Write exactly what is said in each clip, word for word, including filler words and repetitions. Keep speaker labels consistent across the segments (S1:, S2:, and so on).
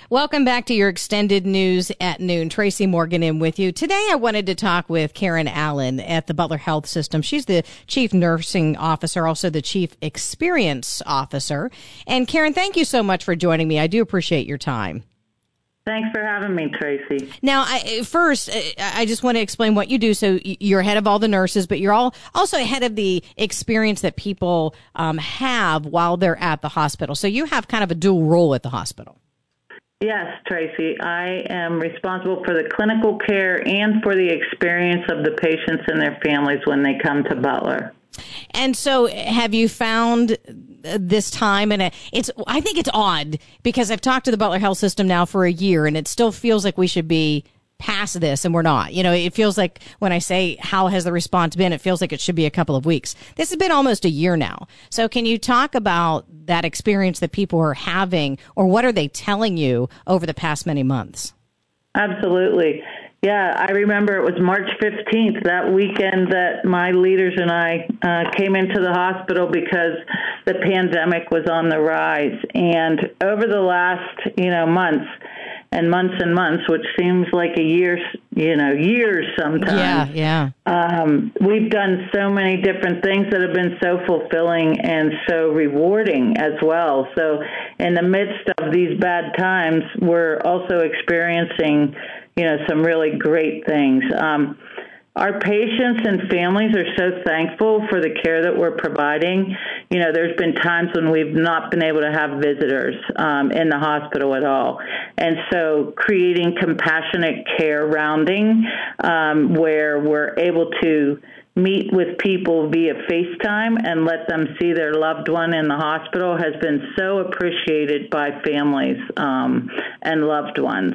S1: Welcome back to your extended news at noon. Tracy Morgan in with you. Today I wanted to talk with Karen Allen at the Butler Health System. She's the Chief Nursing Officer, also the Chief Experience Officer. And Karen, thank you so much for joining me. I do appreciate your time.
S2: Thanks for having me, Tracy.
S1: Now, I, first, I just want to explain what you do. So you're head of all the nurses, but you're all also head of the experience that people um, have while they're at the hospital. So you have kind of a dual role at the hospital.
S2: Yes, Tracy. I am responsible for the clinical care and for the experience of the patients and their families when they come to Butler.
S1: And so have you found this time, and it's, I think it's odd because I've talked to the Butler Health System now for a year, and it still feels like we should be past this, and we're not. You know, it feels like when I say, how has the response been, it feels like it should be a couple of weeks. This has been almost a year now. So can you talk about that experience that people are having, or what are they telling you over the past many months?
S2: Absolutely. Yeah, I remember it was March fifteenth, that weekend that my leaders and I uh, came into the hospital because the pandemic was on the rise. And over the last, you know, months and months and months, which seems like a year, you know, years sometimes.
S1: Yeah, yeah.
S2: Um, we've done so many different things that have been so fulfilling and so rewarding as well. So in the midst of these bad times, we're also experiencing, you know, some really great things. Um, Our patients and families are so thankful for the care that we're providing. You know, there's been times when we've not been able to have visitors um, in the hospital at all. And so creating compassionate care rounding um, where we're able to meet with people via FaceTime and let them see their loved one in the hospital has been so appreciated by families um, and loved ones.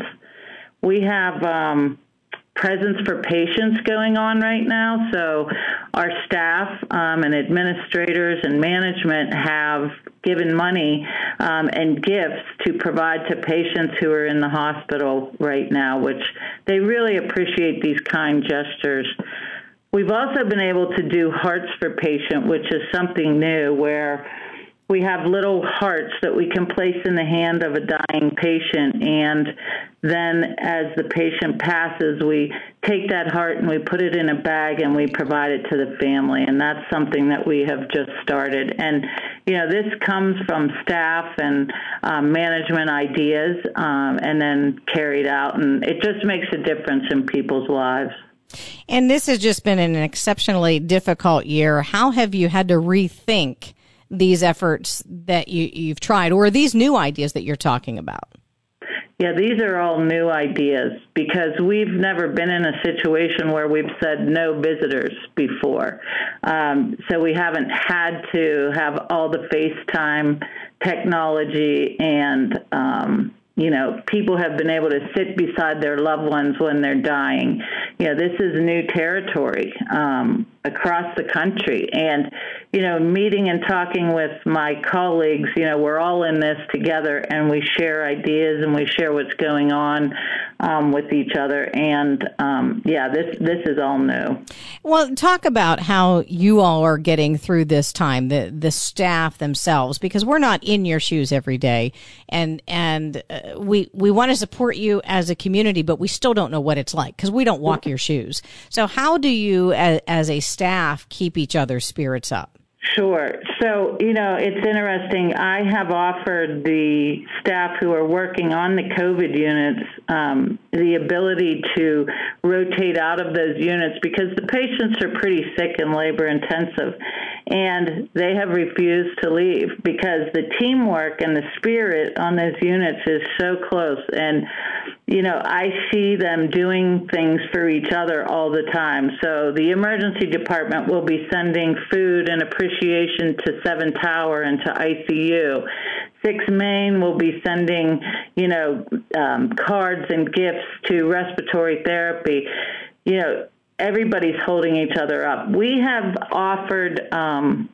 S2: We have um, presence for patients going on right now. So our staff um, and administrators and management have given money um, and gifts to provide to patients who are in the hospital right now, which they really appreciate these kind gestures. We've also been able to do Hearts for Patient, which is something new where we have little hearts that we can place in the hand of a dying patient, and then as the patient passes, we take that heart and we put it in a bag and we provide it to the family, and that's something that we have just started. And, you know, this comes from staff and um, management ideas um, and then carried out, and it just makes a difference in people's lives.
S1: And this has just been an exceptionally difficult year. How have you had to rethink these efforts that you, you've tried, or are these new ideas that you're talking about?
S2: Yeah, these are all new ideas because we've never been in a situation where we've said no visitors before. Um, so we haven't had to have all the FaceTime technology and, um, you know, people have been able to sit beside their loved ones when they're dying. You know, this is new territory um, across the country. And, you know, meeting and talking with my colleagues, you know, we're all in this together and we share ideas and we share what's going on um, with each other. And, um, yeah, this this is all new.
S1: Well, talk about how you all are getting through this time, the the staff themselves, because we're not in your shoes every day. And, and uh, we, we want to support you as a community, but we still don't know what it's like because we don't walk your shoes. So how do you, as, as a staff, keep each other's spirits up?
S2: Sure. So, you know, it's interesting. I have offered the staff who are working on the COVID units um, the ability to rotate out of those units because the patients are pretty sick and labor intensive, and they have refused to leave because the teamwork and the spirit on those units is so close. And, you know, I see them doing things for each other all the time. So the emergency department will be sending food and appreciation to Seven Tower and to I C U. Six Main will be sending, you know, um, cards and gifts to respiratory therapy. You know, everybody's holding each other up. We have offered um,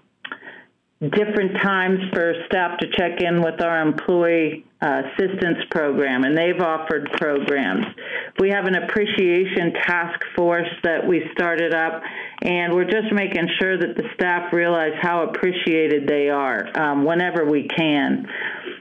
S2: different times for staff to check in with our employee uh, assistance program, and they've offered programs. We have an appreciation task force that we started up, and we're just making sure that the staff realize how appreciated they are um, whenever we can.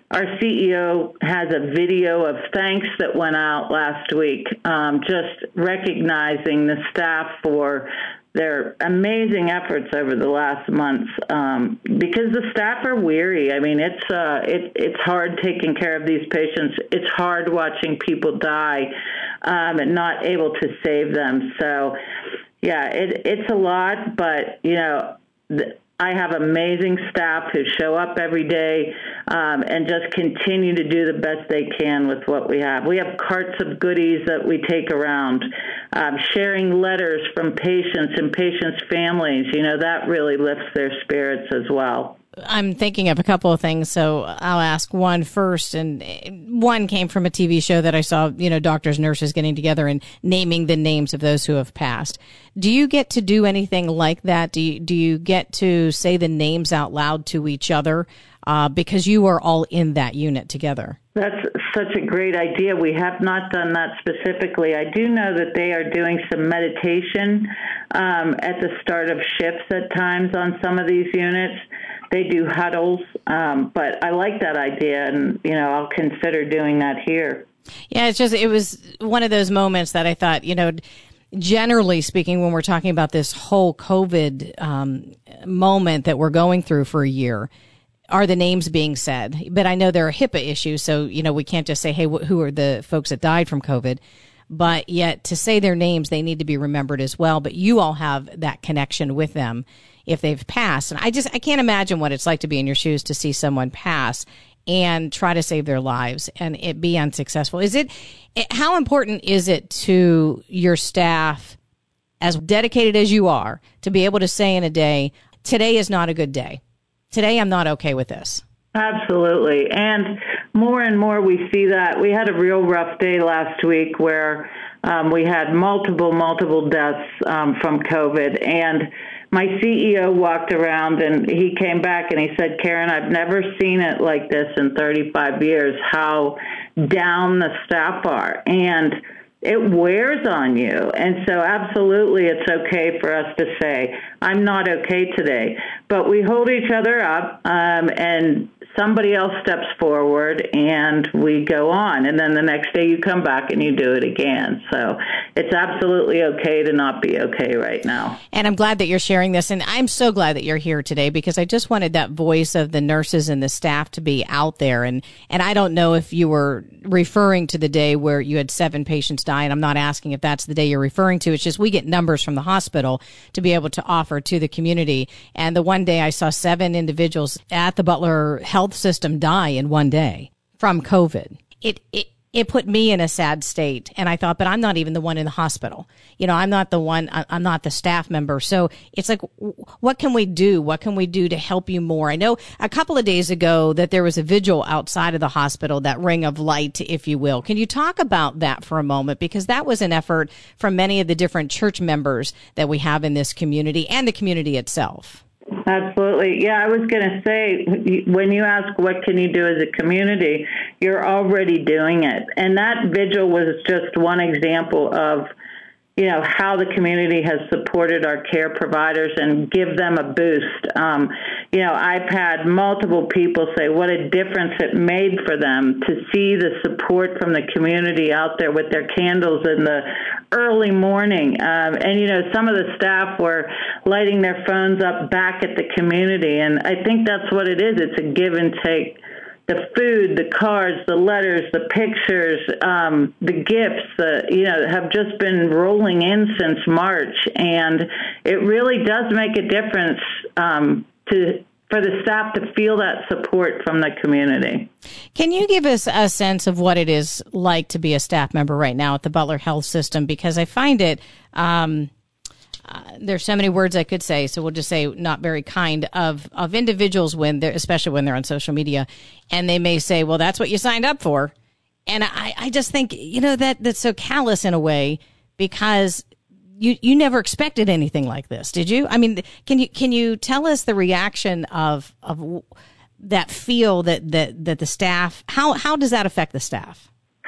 S2: our C E O has a video of thanks that went out last week, um, just recognizing the staff for their amazing efforts over the last months, um, because the staff are weary. I mean, it's uh, it, it's hard taking care of these patients. It's hard watching people die um, and not able to save them. So, yeah, it, it's a lot, but, you know, th- I have amazing staff who show up every day um, and just continue to do the best they can with what we have. We have carts of goodies that we take around, um, sharing letters from patients and patients' families. You know, that really lifts their spirits as well.
S1: I'm thinking of a couple of things, so I'll ask one first. And one came from a T V show that I saw, you know, doctors, nurses getting together and naming the names of those who have passed. Do you get to do anything like that? Do you, do you get to say the names out loud to each other uh, because you are all in that unit together?
S2: That's such a great idea. We have not done that specifically. I do know that they are doing some meditation um, at the start of shifts at times on some of these units. They do huddles, um, but I like that idea, and, you know, I'll consider doing that here.
S1: Yeah, it's just, it was one of those moments that I thought, you know, generally speaking, when we're talking about this whole COVID um, moment that we're going through for a year, are the names being said? But I know there are HIPAA issues, so, you know, we can't just say, hey, wh- who are the folks that died from COVID? But yet to say their names, they need to be remembered as well. But you all have that connection with them if they've passed. And I just, I can't imagine what it's like to be in your shoes to see someone pass and try to save their lives and it be unsuccessful. Is it, it how important is it to your staff, as dedicated as you are, to be able to say in a day, today is not a good day. Today I'm not okay with this.
S2: Absolutely. And more and more we see that. We had a real rough day last week where um, we had multiple, multiple deaths um, from COVID. And my C E O walked around and he came back and he said, Karen, I've never seen it like this in thirty-five years, how down the staff are. And it wears on you. And so absolutely it's okay for us to say, I'm not okay today. But we hold each other up um, and somebody else steps forward and we go on. And then the next day you come back and you do it again. So it's absolutely okay to not be okay right now.
S1: And I'm glad that you're sharing this. And I'm so glad that you're here today because I just wanted that voice of the nurses and the staff to be out there. And, and I don't know if you were referring to the day where you had seven patients die. And I'm not asking if that's the day you're referring to. It's just we get numbers from the hospital to be able to offer to the community. And the one day I saw seven individuals at the Butler Health System die in one day from COVID. It, it, it put me in a sad state. And I thought, but I'm not even the one in the hospital. You know, I'm not the one, I'm not the staff member. So it's like, what can we do? What can we do to help you more? I know a couple of days ago that there was a vigil outside of the hospital, that ring of light, if you will. Can you talk about that for a moment? Because that was an effort from many of the different church members that we have in this community and the community itself.
S2: Absolutely. Yeah, I was going to say, when you ask what can you do as a community, you're already doing it. And that vigil was just one example of, you know, how the community has supported our care providers and give them a boost. Um, you know, I've had multiple people say what a difference it made for them to see the support from the community out there with their candles in the early morning. Um, and, you know, some of the staff were lighting their phones up back at the community. And I think that's what it is. It's a give and take. The food, the cards, the letters, the pictures, um, the gifts, the, you know, have just been rolling in since March. And it really does make a difference um, to for the staff to feel that support from the community.
S1: Can you give us a sense of what it is like to be a staff member right now at the Butler Health System? Because I find it, um, uh, there's so many words I could say, so we'll just say not very kind of, of individuals when they're, especially when they're on social media, and they may say, well, that's what you signed up for. And I, I just think, you know, that that's so callous in a way, because You you never expected anything like this, did you? I mean, can you can you tell us the reaction of of that feel that that that the staff, how how does that affect the staff?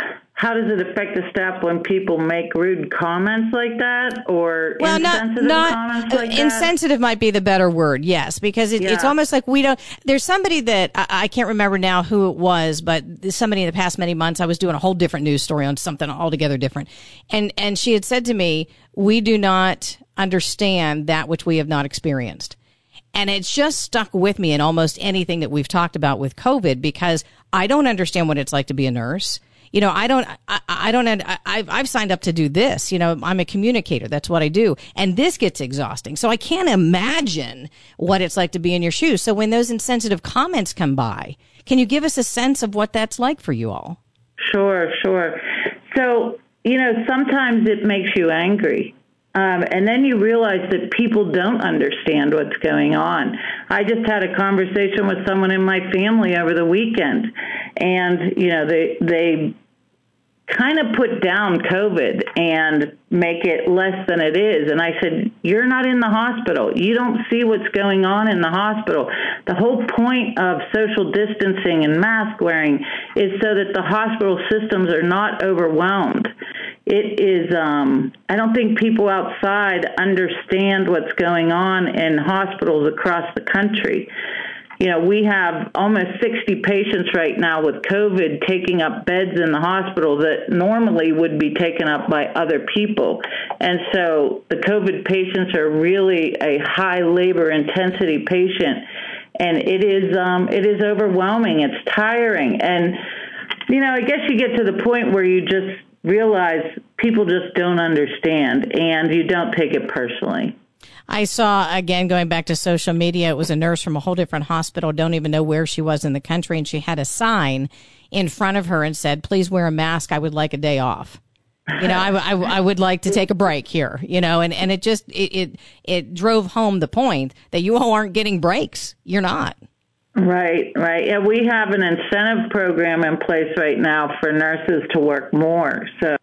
S2: how does it affect the staff when people make rude comments like that, or
S1: well,
S2: insensitive
S1: not, not,
S2: comments like that?
S1: Insensitive might be the better word, yes, because it,
S2: yeah.
S1: it's almost like we don't, there's somebody that, I, I can't remember now who it was, but somebody in the past many months, I was doing a whole different news story on something altogether different. And, and she had said to me, we do not understand that which we have not experienced. And it's just stuck with me in almost anything that we've talked about with COVID, because I don't understand what it's like to be a nurse. You know, I don't, I, I don't, I, I've, I've signed up to do this. You know, I'm a communicator. That's what I do. And this gets exhausting. So I can't imagine what it's like to be in your shoes. So when those insensitive comments come by, can you give us a sense of what that's like for you all?
S2: Sure, sure. So, you know, sometimes it makes you angry. Um, and then you realize that people don't understand what's going on. I just had a conversation with someone in my family over the weekend, and, you know, they, they kind of put down COVID and make it less than it is. And I said, you're not in the hospital. You don't see what's going on in the hospital. The whole point of social distancing and mask wearing is so that the hospital systems are not overwhelmed. It is, um, I don't think people outside understand what's going on in hospitals across the country. You know, we have almost sixty patients right now with COVID taking up beds in the hospital that normally would be taken up by other people. And so the COVID patients are really a high labor intensity patient. And it is, um, it is overwhelming. It's tiring. And, you know, I guess you get to the point where you just realize people just don't understand, and you don't take it personally.
S1: I saw, again, going back to social media, it was a nurse from a whole different hospital, don't even know where she was in the country, and she had a sign in front of her and said, please wear a mask, I would like a day off. You know, I, I, I would like to take a break here, you know, and, and it just, it, it, it drove home the point that you all aren't getting breaks. You're not.
S2: Right, right. Yeah, we have an incentive program in place right now for nurses to work more. So,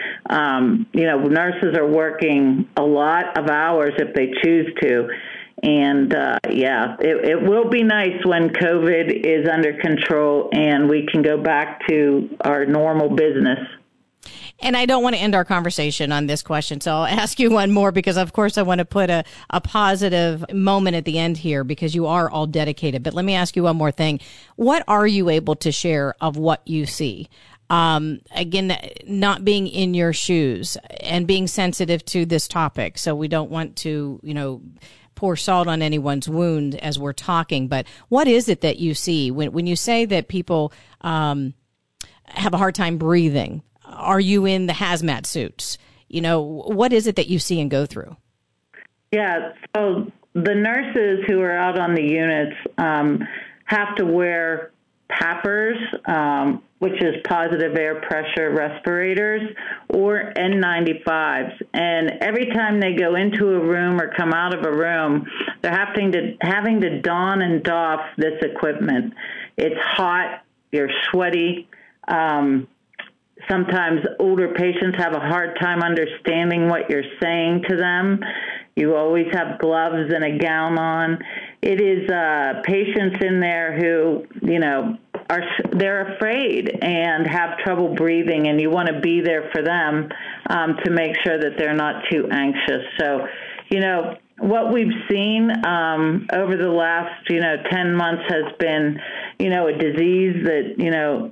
S2: um, you know, nurses are working a lot of hours if they choose to. And, uh, yeah, it, it will be nice when COVID is under control and we can go back to our normal business.
S1: And I don't want to end our conversation on this question, so I'll ask you one more because, of course, I want to put a, a positive moment at the end here because you are all dedicated. But let me ask you one more thing. What are you able to share of what you see? Um, again, not being in your shoes and being sensitive to this topic. So we don't want to, you know, pour salt on anyone's wound as we're talking. But what is it that you see when, when you say that people um, have a hard time breathing? Are you in the hazmat suits? You know, what is it that you see and go through?
S2: Yeah, so the nurses who are out on the units um, have to wear PAPRs, um, which is positive air pressure respirators, or N ninety-fives. And every time they go into a room or come out of a room, they're having to having to don and doff this equipment. It's hot, you're sweaty. Um, Sometimes older patients have a hard time understanding what you're saying to them. You always have gloves and a gown on. It is uh, patients in there who, you know, are they're afraid and have trouble breathing, and you want to be there for them um, to make sure that they're not too anxious. So, you know, what we've seen um, over the last, you know, ten months has been, you know, a disease that, you know,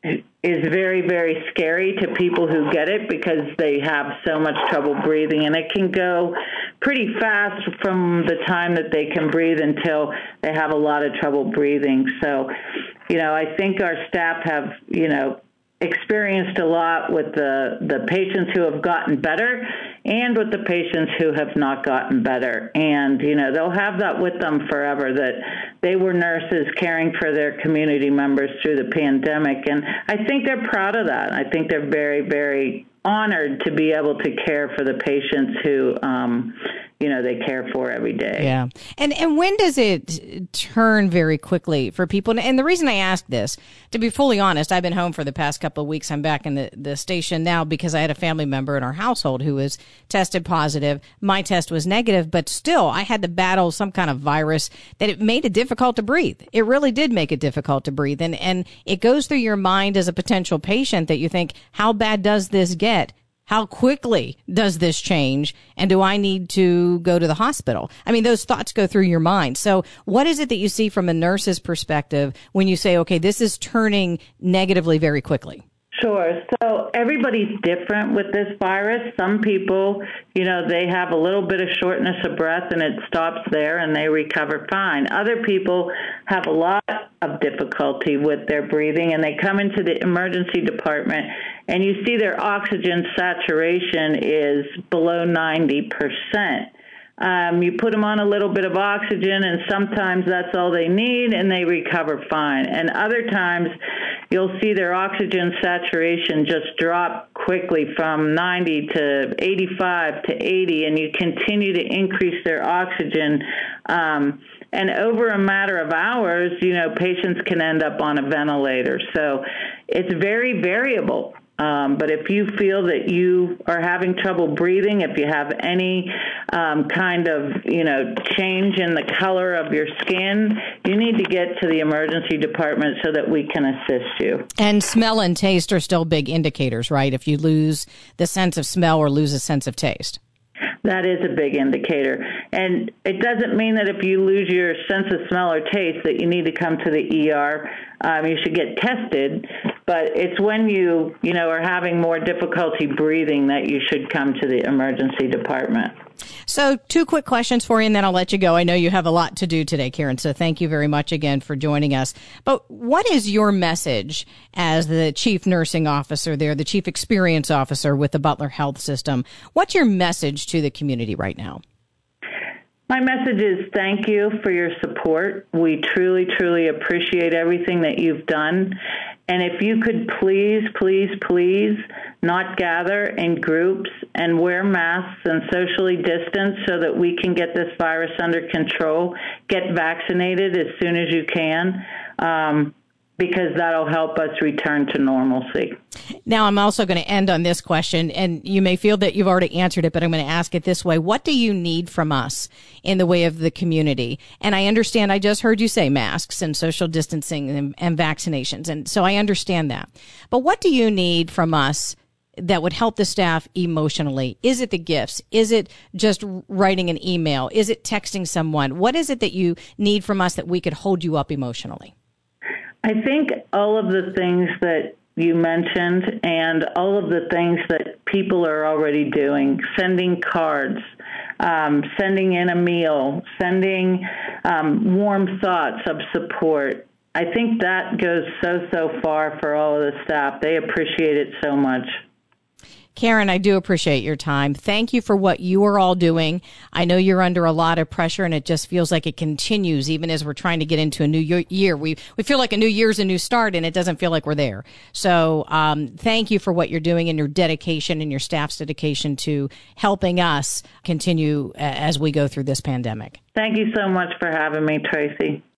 S2: is very, very scary to people who get it because they have so much trouble breathing. And it can go pretty fast from the time that they can breathe until they have a lot of trouble breathing. So, you know, I think our staff have, you know, experienced a lot with the, the patients who have gotten better and with the patients who have not gotten better. And, you know, they'll have that with them forever, that they were nurses caring for their community members through the pandemic. And I think they're proud of that. I think they're very, very honored to be able to care for the patients who, um, you know, they care for every day.
S1: Yeah. And and when does it turn very quickly for people? And the reason I ask this, to be fully honest, I've been home for the past couple of weeks. I'm back in the, the station now because I had a family member in our household who was tested positive. My test was negative, but still I had to battle some kind of virus that it made it difficult to breathe. It really did make it difficult to breathe. And, and it goes through your mind as a potential patient that you think, how bad does this get? How quickly does this change? And do I need to go to the hospital? I mean, those thoughts go through your mind. So what is it that you see from a nurse's perspective when you say, okay, this is turning negatively very quickly?
S2: Sure. So everybody's different with this virus. Some people, you know, they have a little bit of shortness of breath and it stops there and they recover fine. Other people have a lot of difficulty with their breathing and they come into the emergency department and you see their oxygen saturation is below ninety percent. Um, you put them on a little bit of oxygen, and sometimes that's all they need, and they recover fine. And other times, you'll see their oxygen saturation just drop quickly from ninety to eighty-five to eighty, and you continue to increase their oxygen. Um, and over a matter of hours, you know, patients can end up on a ventilator. So it's very variable. Um, but if you feel that you are having trouble breathing, if you have any um, kind of, you know, change in the color of your skin, you need to get to the emergency department so that we can assist you.
S1: And smell and taste are still big indicators, right? If you lose the sense of smell or lose a sense of taste.
S2: That is a big indicator. And it doesn't mean that if you lose your sense of smell or taste that you need to come to the E R. Um, you should get tested, but it's when you, you know, are having more difficulty breathing that you should come to the emergency department.
S1: So two quick questions for you, and then I'll let you go. I know you have a lot to do today, Karen, so thank you very much again for joining us. But what is your message as the chief nursing officer there, the chief experience officer with the Butler Health System? What's your message to the community right now?
S2: My message is thank you for your support. We truly, truly appreciate everything that you've done. And if you could please, please, please not gather in groups and wear masks and socially distance so that we can get this virus under control, get vaccinated as soon as you can, um, because that'll help us return to normalcy.
S1: Now, I'm also going to end on this question, and you may feel that you've already answered it, but I'm going to ask it this way. What do you need from us in the way of the community? And I understand, I just heard you say masks and social distancing and, and vaccinations, and so I understand that. But what do you need from us that would help the staff emotionally? Is it the gifts? Is it just writing an email? Is it texting someone? What is it that you need from us that we could hold you up emotionally?
S2: I think all of the things that you mentioned and all of the things that people are already doing, sending cards, um, sending in a meal, sending um, warm thoughts of support, I think that goes so, so far for all of the staff. They appreciate it so much.
S1: Karen, I do appreciate your time. Thank you for what you are all doing. I know you're under a lot of pressure, and it just feels like it continues even as we're trying to get into a new year. We we feel like a new year's a new start, and it doesn't feel like we're there. So um, thank you for what you're doing and your dedication and your staff's dedication to helping us continue uh, as we go through this pandemic.
S2: Thank you so much for having me, Tracy.